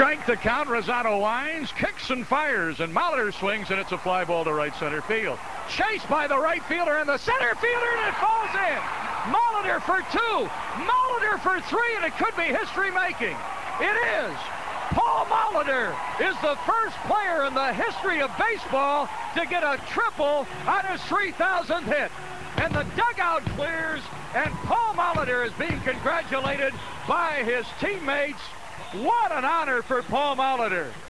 Strength to count. Rosado lines, kicks and fires, and Molitor swings, and it's a fly ball to right center field. Chased by the right fielder and the center fielder, and it falls in. Molitor for 2, Molitor for 3, and it could be history-making. It is. Paul Molitor is the first player in the history of baseball to get a triple on his 3,000th hit. And the dugout clears, and Paul Molitor is being congratulated by his teammates. What an honor for Paul Molitor.